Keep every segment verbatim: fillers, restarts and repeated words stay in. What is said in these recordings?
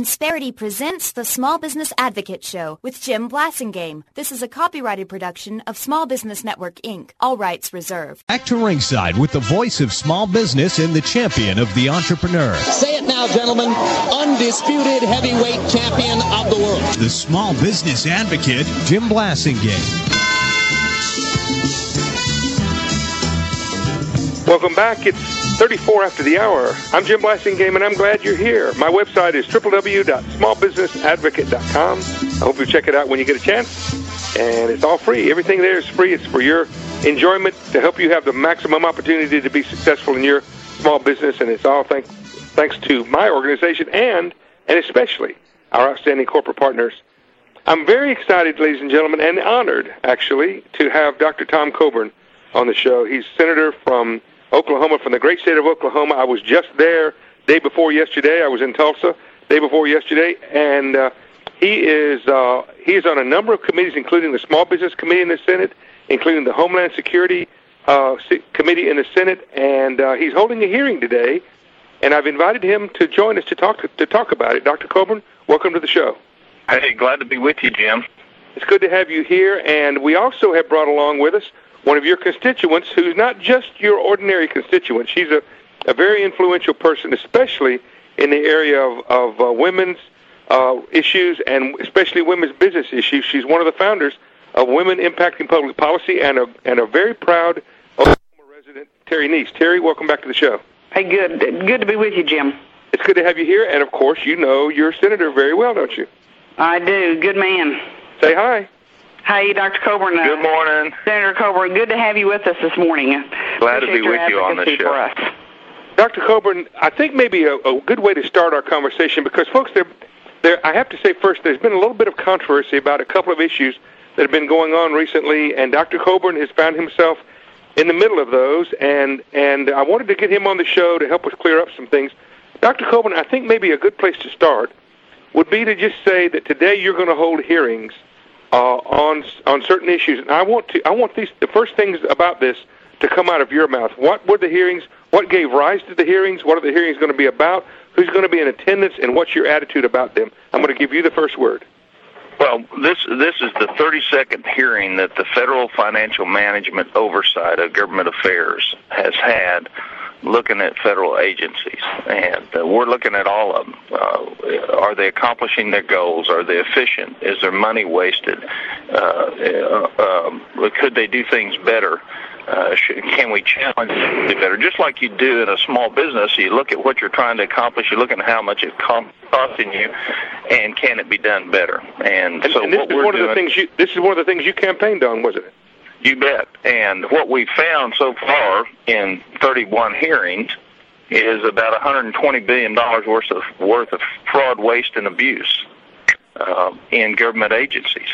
Insperity presents the Small Business Advocate Show with Jim Blasingame. This is a copyrighted production of Small Business Network, Incorporated. All rights reserved. Back to ringside with the voice of small business and the champion of the entrepreneur. Say it now, gentlemen. Undisputed heavyweight champion of the world. The Small Business Advocate, Jim Blasingame. Welcome back. It's thirty-four after the hour. I'm Jim Blasingame, and I'm glad you're here. My website is w w w dot small business advocate dot com. I hope you check it out when you get a chance. And it's all free. Everything there is free. It's for your enjoyment, to help you have the maximum opportunity to be successful in your small business. And it's all thanks, thanks to my organization and, and especially our outstanding corporate partners. I'm very excited, ladies and gentlemen, and honored, actually, to have Doctor Tom Coburn on the show. He's senator from Oklahoma, from the great state of Oklahoma. I was just there day before yesterday. I was in Tulsa day before yesterday, and uh, he is uh, he is on a number of committees, including the Small Business Committee in the Senate, including the Homeland Security uh, Committee in the Senate, and uh, he's holding a hearing today. And I've invited him to join us to talk to, to talk about it. Doctor Coburn, welcome to the show. Hey, glad to be with you, Jim. It's good to have you here, and we also have brought along with us one of your constituents who's not just your ordinary constituent. She's a, a very influential person, especially in the area of, of uh, women's uh, issues and especially women's business issues. She's one of the founders of Women Impacting Public Policy and a, and a very proud Oklahoma resident, Terry Neese. Terry, welcome back to the show. Hey, good. Good to be with you, Jim. It's good to have you here, and of course, you know your senator very well, don't you? I do. Good man. Say hi. Hey, Doctor Coburn. Uh, good morning. Senator Coburn, good to have you with us this morning. Glad to be with you on the show. For us. Doctor Coburn, I think maybe a, a good way to start our conversation, because, folks, there, there, I have to say first, there's been a little bit of controversy about a couple of issues that have been going on recently, and Doctor Coburn has found himself in the middle of those, and, and I wanted to get him on the show to help us clear up some things. Doctor Coburn, I think maybe a good place to start would be to just say that today you're going to hold hearings Uh, on on certain issues, and I want to I want these the first things about this to come out of your mouth. What were the hearings? What gave rise to the hearings? What are the hearings going to be about? Who's going to be in attendance? And what's your attitude about them? I'm going to give you the first word. Well, this this is the thirty-second hearing that the Federal Financial Management Oversight of Government Affairs has had, looking at federal agencies, and uh, we're looking at all of them. Uh, are they accomplishing their goals? Are they efficient? Is there money wasted? Uh, uh, um, could they do things better? Uh, should, can we challenge them to do better? Just like you do in a small business, you look at what you're trying to accomplish, you look at how much it's costing you, and can it be done better? And, and so and this what is we're one doing, of the things you this is one of the things you campaigned on, wasn't it? You bet. And what we've found so far in thirty-one hearings is about one hundred twenty billion dollars worth of worth of fraud, waste, and abuse uh, in government agencies.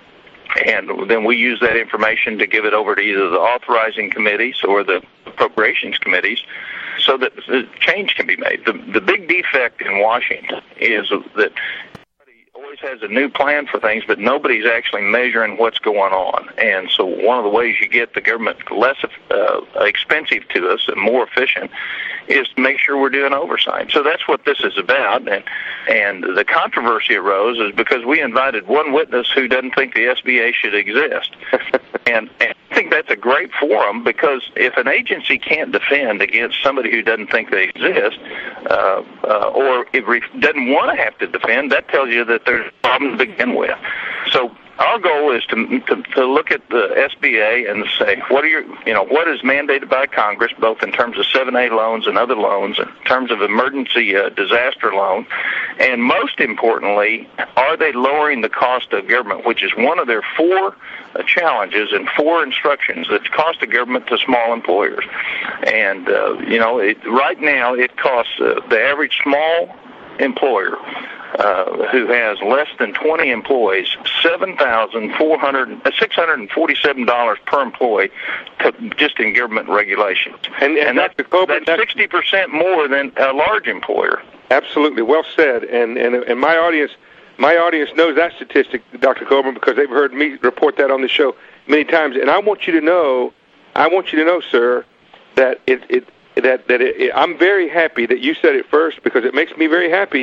And then we use that information to give it over to either the authorizing committees or the appropriations committees so that the change can be made. The, the big defect in Washington is that always has a new plan for things, but nobody's actually measuring what's going on. And so one of the ways you get the government less uh, expensive to us and more efficient is to make sure we're doing oversight. So that's what this is about. And and the controversy arose is because we invited one witness who doesn't think the S B A should exist. and, and I think that's a great forum, because if an agency can't defend against somebody who doesn't think they exist, uh, uh, or if doesn't want to have to defend, that tells you that there's a problem to begin with. So our goal is to, to to look at the S B A and say, what are your, you know, what is mandated by Congress, both in terms of seven A loans and other loans, in terms of emergency uh, disaster loan, and most importantly, are they lowering the cost of government, which is one of their four uh, challenges and four instructions that cost the government to small employers. And uh, you know, it, right now it costs uh, the average small employer Uh, who has less than twenty employees, seven thousand four hundred, six hundred and forty-seven dollars per employee, to, just in government regulations, and, and, and that's, Coburn, that's sixty percent more than a large employer. Absolutely, well said. And and and my audience, my audience knows that statistic, Doctor Coburn, because they've heard me report that on the show many times. And I want you to know, I want you to know, sir, that it it that that it, it, I'm very happy that you said it first, because it makes me very happy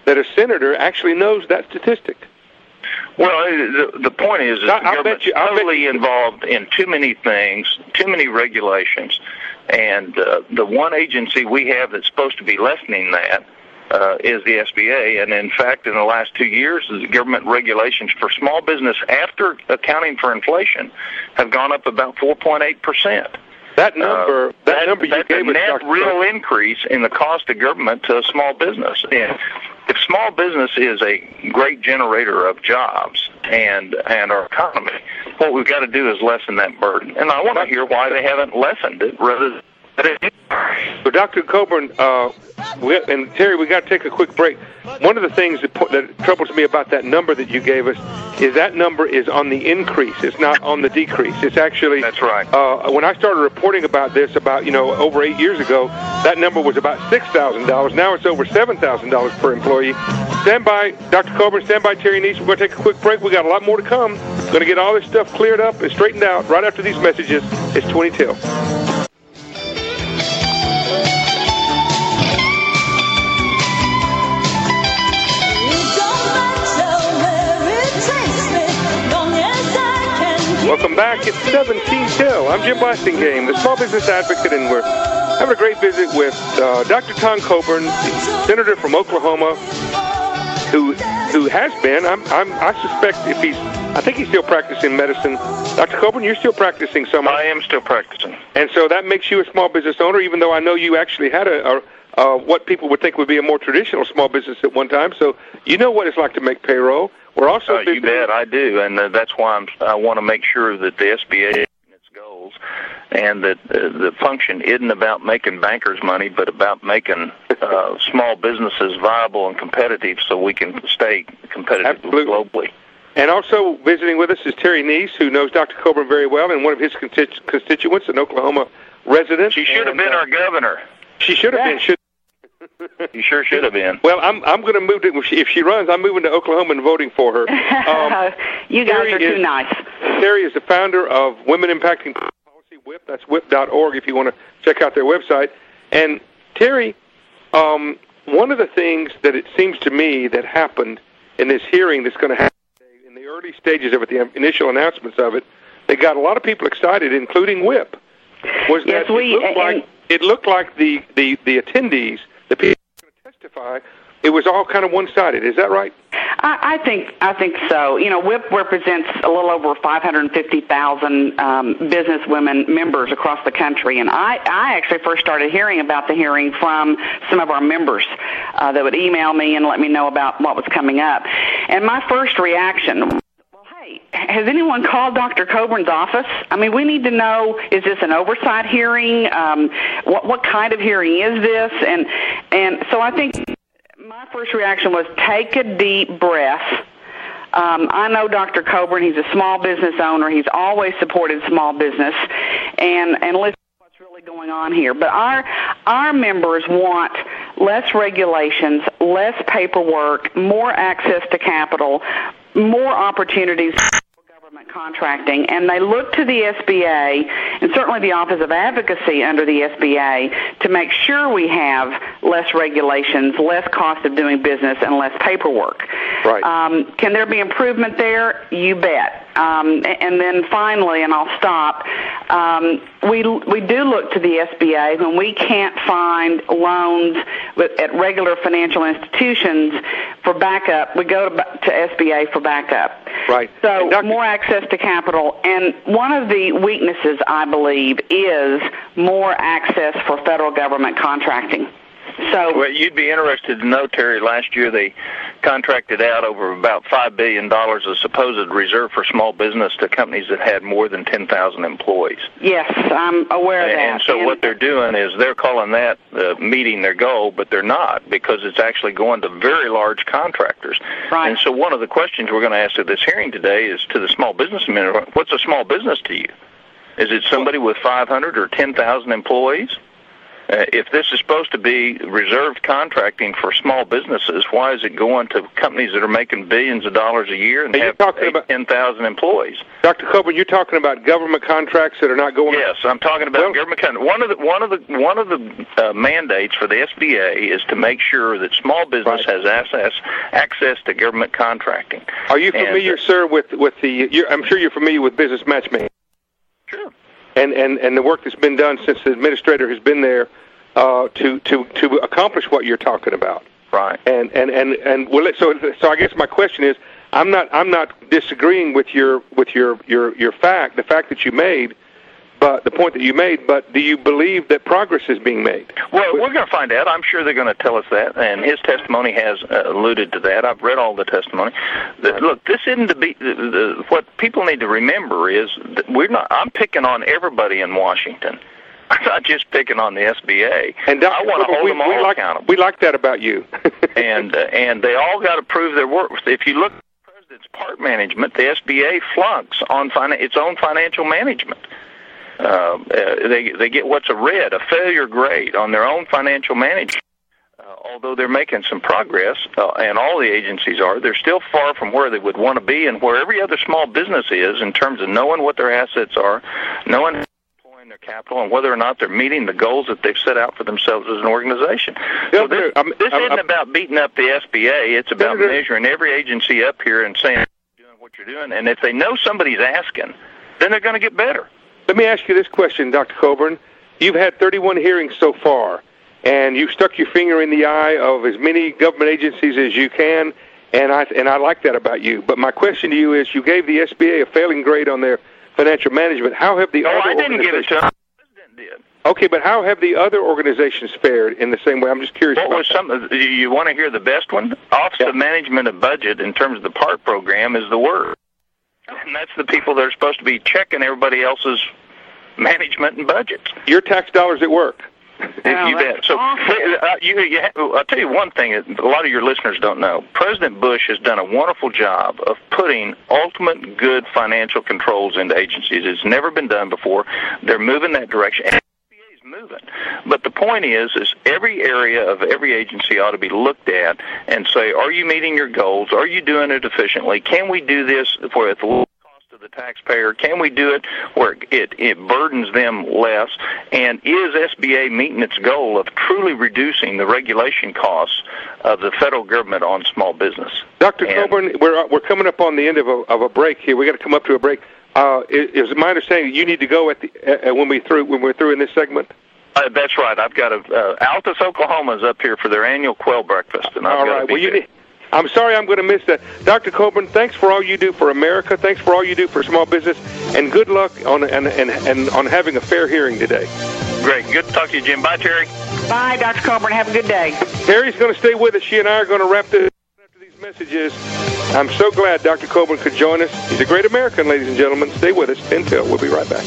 that a senator actually knows that statistic. Well, the, the point is, is I, the government's you, totally involved in too many things, too many regulations, and uh, the one agency we have that's supposed to be lessening that uh, is the S B A. And in fact, in the last two years, the government regulations for small business, after accounting for inflation, have gone up about four point eight percent. That number, uh, that, that number you that's gave a us, net Doctor real Coburn. increase in the cost of government to a small business. And if small business is a great generator of jobs and and our economy, what we've got to do is lessen that burden. And I want to hear why they haven't lessened it rather than. So, Doctor Coburn, uh, we, and Terry, we got to take a quick break. One of the things that, that troubles me about that number that you gave us is that number is on the increase. It's not on the decrease. It's actually that's right. Uh, when I started reporting about this about you know over eight years ago, that number was about six thousand dollars. Now it's over seven thousand dollars per employee. Stand by, Doctor Coburn. Stand by, Terry Neese. We're going to take a quick break. We got a lot more to come. Going to get all this stuff cleared up and straightened out right after these messages. It's twenty till. Welcome back. It's seventeen till. I'm Jim Blasingame, the Small Business Advocate, and we're having a great visit with uh, Doctor Tom Coburn, the senator from Oklahoma, who who has been. I'm, I'm, I suspect if he's, I think he's still practicing medicine. Doctor Coburn, you're still practicing some. I am still practicing, and so that makes you a small business owner, even though I know you actually had a, a uh, what people would think would be a more traditional small business at one time. So you know what it's like to make payroll. We're also uh, you bet I do, and uh, that's why I'm, I want to make sure that the S B A its goals, and that uh, the function isn't about making bankers money, but about making uh, small businesses viable and competitive, so we can stay competitive Absolutely. globally. And also visiting with us is Terry Neese, who knows Doctor Coburn very well, and one of his constitu- constituents, an Oklahoma resident. She should have been uh, our governor. She should have been. Should You sure should have been. Well, I'm I'm going to move to if she, if she runs. I'm moving to Oklahoma and voting for her. Um, you guys Terry are too is, nice. Terry is the founder of Women Impacting Policy, W I P. That's W I P dot org if you want to check out their website. And Terry, um, one of the things that it seems to me that happened in this hearing that's going to happen in the early stages of it, the initial announcements of it, they got a lot of people excited, including W I P. Was yes, that we it looked like it looked like the the the attendees. The people who are going to testify, it was all kind of one-sided. Is that right? I, I think I think so. You know, W I P represents a little over five hundred fifty thousand um, business women members across the country, and I, I actually first started hearing about the hearing from some of our members uh, that would email me and let me know about what was coming up. And my first reaction, has anyone called Doctor Coburn's office? I mean, we need to know, is this an oversight hearing? Um, what, what kind of hearing is this? And and so I think my first reaction was take a deep breath. Um, I know Doctor Coburn. He's a small business owner. He's always supported small business. And, and listen to what's really going on here. But our, our members want less regulations, less paperwork, more access to capital, more opportunities for government contracting, and they look to the S B A and certainly the Office of Advocacy under the S B A to make sure we have less regulations, less cost of doing business, and less paperwork. Right. Um, can there be improvement there? You bet. Um, and then finally, and I'll stop, um, we we do look to the S B A when we can't find loans with, at regular financial institutions for backup. We go to, to S B A for backup. Right. So Doctor more access to capital. And one of the weaknesses, I believe, is more access for federal government contracting. So, well, you'd be interested to know, Terry, last year they contracted out over about five billion dollars of supposed reserve for small business to companies that had more than ten thousand employees. Yes, I'm aware of that. And so and what they're doing is they're calling that uh, meeting their goal, but they're not, because it's actually going to very large contractors. Right. And so one of the questions we're going to ask at this hearing today is to the small businessmen, what's a small business to you? Is it somebody with five hundred or ten thousand employees? Uh, if this is supposed to be reserved contracting for small businesses, why is it going to companies that are making billions of dollars a year and have eight, ten thousand employees? Doctor Coburn, you're talking about government contracts that are not going. Yes, I'm talking about well, government contracts. One of the one of the one of the uh, mandates for the S B A is to make sure that small business right. has access access to government contracting. Are you familiar, and, uh, sir, with with the? You're, I'm sure you're familiar with business matchmaking. Sure. And, and, and the work that's been done since the administrator has been there uh, to, to, to accomplish what you're talking about. Right. And and, and, and well, so so I guess my question is, I'm not I'm not disagreeing with your with your, your, your fact, the fact that you made, but the point that you made. But do you believe that progress is being made? Well, we're going to find out. I'm sure they're going to tell us that, and his testimony has uh, alluded to that. I've read all the testimony. The, look, this isn't to be the, the, what people need to remember is that we're not. I'm picking on everybody in Washington. I'm not just picking on the S B A. And Doctor I want to hold we, them all we like, accountable. We like that about you. and uh, and they all got to prove their work. If you look at the president's part management, the S B A flunks on finan- its own financial management. Uh, they they get what's a red, a failure grade on their own financial management. Uh, although they're making some progress, uh, and all the agencies are, they're still far from where they would want to be and where every other small business is in terms of knowing what their assets are, knowing their capital, and whether or not they're meeting the goals that they've set out for themselves as an organization. So this, I'm, this I'm, isn't I'm, about beating up the S B A. It's about measuring every agency up here and saying you're doing what you're doing. And if they know somebody's asking, then they're going to get better. Let me ask you this question, Doctor Coburn. You've had thirty-one hearings so far, and you've stuck your finger in the eye of as many government agencies as you can, and I and I like that about you. But my question to you is, you gave the S B A a failing grade on their financial management. How have the no, other I didn't give it to them. The president did. Okay, but how have the other organizations fared in the same way? I'm just curious what about was that. Some, you want to hear the best one? Office yeah. of Management of Budget, in terms of the PART program, is the word. And that's the people that are supposed to be checking everybody else's management and budgets. Your tax dollars at work. Oh, you bet. So, uh, you, you have, I'll tell you one thing that a lot of your listeners don't know. President Bush has done a wonderful job of putting ultimate good financial controls into agencies. It's never been done before. They're moving that direction. And the S B A is moving. But the point is, is every area of every agency ought to be looked at and say, are you meeting your goals? Are you doing it efficiently? Can we do this for the low cost of the taxpayer? Can we do it where it, it burdens them less? And is S B A meeting its goal of truly reducing the regulation costs of the federal government on small business? Doctor Coburn, we're we're coming up on the end of a of a break here. We got to come up to a break. Uh, is, is my understanding you need to go at the uh, when we through when we're through in this segment? Uh, that's right. I've got a uh, Altus, Oklahoma's up here for their annual quail breakfast, and I've all got right. to be Well, you there. need, I'm sorry I'm going to miss that. Doctor Coburn, thanks for all you do for America. Thanks for all you do for small business, and good luck on and and, and on having a fair hearing today. Great. Good to talk to you, Jim. Bye, Terry. Bye, Doctor Coburn. Have a good day. Terry's going to stay with us. She and I are going to wrap this after these messages. I'm so glad Doctor Coburn could join us. He's a great American, ladies and gentlemen. Stay with us. Penn Till. We'll be right back.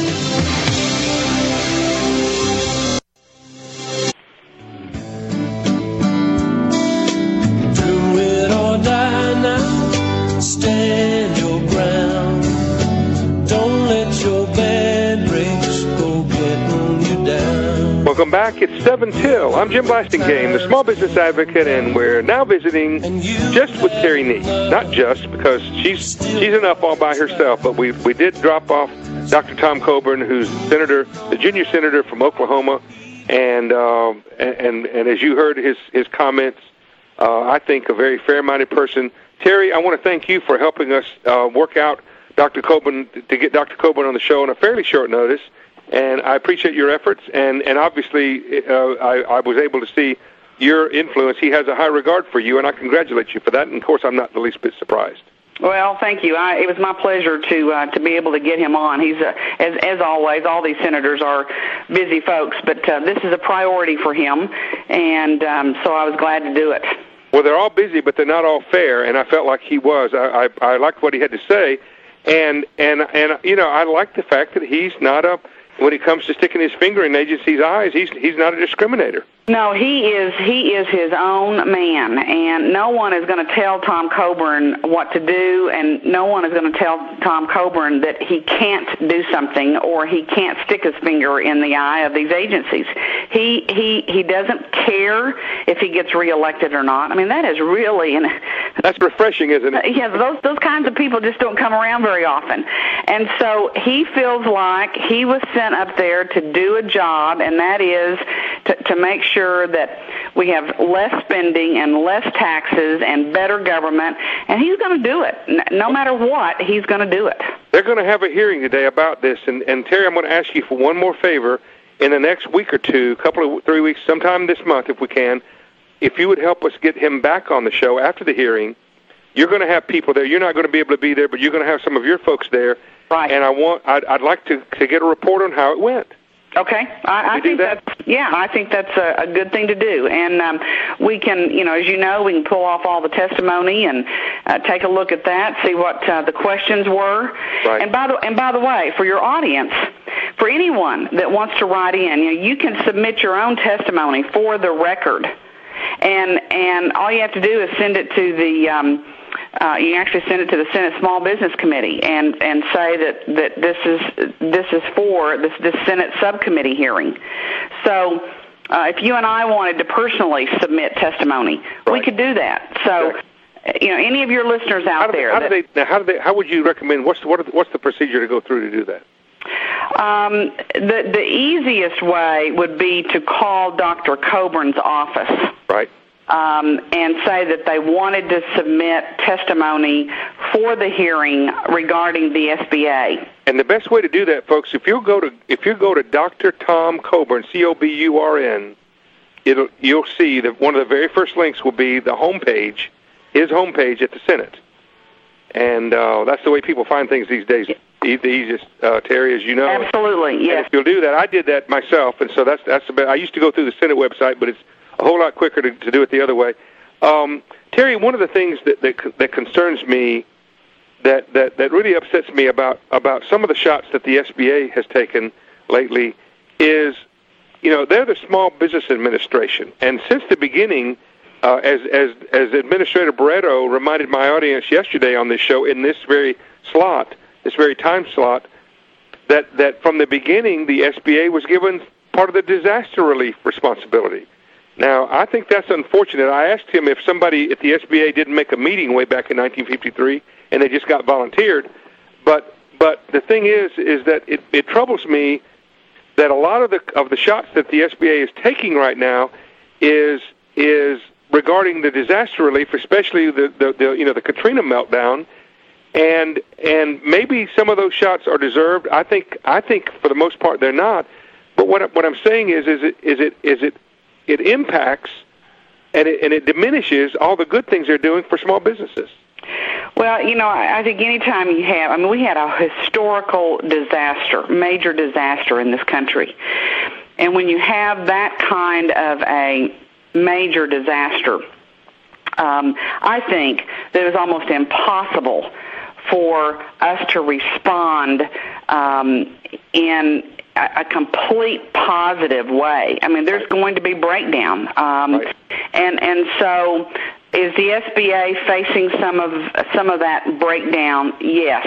Stand your ground. Don't let your bad breaks go getting you down. Welcome back. It's seven Till. I'm Jim Blasingame, the small business advocate, and we're now visiting just with Terry Nee. Not just, because she's she's enough all by herself, but we we did drop off Doctor Tom Coburn, who's senator, the junior senator from Oklahoma, and uh, and and as you heard his his comments, uh, I think a very fair-minded person. Terry, I want to thank you for helping us uh, work out Doctor Coburn, to get Doctor Coburn on the show on a fairly short notice, and I appreciate your efforts, and, and obviously uh, I, I was able to see your influence. He has a high regard for you, and I congratulate you for that, and of course I'm not the least bit surprised. Well, thank you. I, it was my pleasure to uh, to be able to get him on. He's uh, as as always. All these senators are busy folks, but uh, this is a priority for him, and um, so I was glad to do it. Well, they're all busy, but they're not all fair, and I felt like he was. I, I, I liked what he had to say, and and and you know, I like the fact that he's not a when it comes to sticking his finger in agencies' eyes, he's he's not a discriminator. No, he is he is his own man, and no one is going to tell Tom Coburn what to do, and no one is going to tell Tom Coburn that he can't do something or he can't stick his finger in the eye of these agencies. He he he doesn't care if he gets reelected or not. I mean, that is really an, that's refreshing, isn't it? Yeah, those those kinds of people just don't come around very often, and so he feels like he was sent up there to do a job, and that is to, to make sure that we have less spending and less taxes and better government, and he's going to do it. No matter what, he's going to do it. They're going to have a hearing today about this, and, and Terry, I'm going to ask you for one more favor. In the next week or two, couple of three weeks, sometime this month if we can, if you would help us get him back on the show after the hearing. You're going to have people there. You're not going to be able to be there, but you're going to have some of your folks there. Right. And I want, I'd, I'd like to, to get a report on how it went. Okay, I, I think that? that's yeah, I think that's a, a good thing to do, and um, we can, you know, as you know, we can pull off all the testimony and uh, take a look at that, see what uh, the questions were. Right. And by the and by the way, for your audience, for anyone that wants to write in, you know, you can submit your own testimony for the record, and and all you have to do is send it to the. Um, Uh, you actually send it to the Senate Small Business Committee and, and say that, that this is this is for this, this Senate subcommittee hearing. So uh, if you and I wanted to personally submit testimony, right. we could do that. So, okay. you know, any of your listeners out how there. They, how, that, do they, now how do they? How would you recommend? What's the, what the, what's the procedure to go through to do that? Um, the the easiest way would be to call Doctor Coburn's office. Right. Um, and say that they wanted to submit testimony for the hearing regarding the S B A. And the best way to do that, folks, if you go to if you go to Doctor Tom Coburn, C O B U R N, it'll you'll see that one of the very first links will be the homepage, his homepage at the Senate, and uh, that's the way people find things these days. The easiest, uh, Terry, as you know. Absolutely, yes. And if you'll do that, I did that myself, and so that's that's the best. I used to go through the Senate website, but it's a whole lot quicker to, to do it the other way. Um, Terry, one of the things that, that that concerns me, that, that, that really upsets me about, about some of the shots that the S B A has taken lately is, you know, they're the Small Business Administration. And since the beginning, uh, as, as, as Administrator Barreto reminded my audience yesterday on this show, in this very slot, this very time slot, that, that from the beginning the S B A was given part of the disaster relief responsibility. Now, I think that's unfortunate. I asked him if somebody at the S B A didn't make a meeting way back in nineteen fifty-three, and they just got volunteered. But but the thing is, is that it, it troubles me that a lot of the of the shots that the S B A is taking right now is is regarding the disaster relief, especially the, the, the you know the Katrina meltdown, and and maybe some of those shots are deserved. I think I think for the most part they're not. But what what I'm saying is is it is it is it it impacts and it, and it diminishes all the good things they're doing for small businesses. Well, you know, I think anytime you have, I mean, we had a historical disaster, major disaster in this country. And when you have that kind of a major disaster, um, I think that it's almost impossible for us to respond um, in a complete positive way. I mean, there's going to be breakdown. Um, right. and and so is the S B A facing some of some of that breakdown? Yes.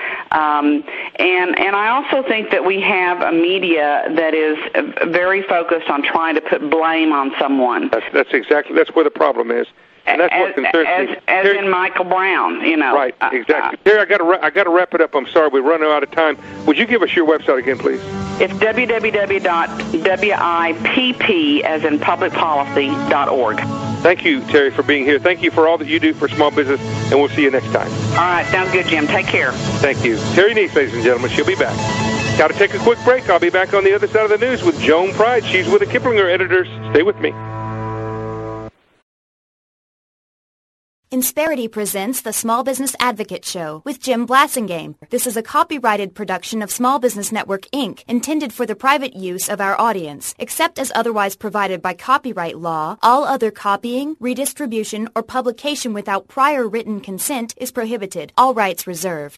Um, and and I also think that we have a media that is very focused on trying to put blame on someone. That's, that's exactly, that's where the problem is. And that's as, what concerns as, me. As Terry, in Michael Brown, you know. Right, exactly. Uh, Terry, I got to I got to wrap it up. I'm sorry, we're running out of time. Would you give us your website again, please? It's w w w dot w i p p as in public policy dot org. Thank you, Terry, for being here. Thank you for all that you do for small business, and we'll see you next time. All right, sounds good, Jim. Take care. Thank you. Terry Neese, ladies and gentlemen. She'll be back. Got to take a quick break. I'll be back on the other side of the news with Joan Pride. She's with the Kiplinger editors. Stay with me. Insperity presents the Small Business Advocate Show with Jim Blasingame. This is a copyrighted production of Small Business Network, Incorporated, intended for the private use of our audience. Except as otherwise provided by copyright law, all other copying, redistribution, or publication without prior written consent is prohibited. All rights reserved.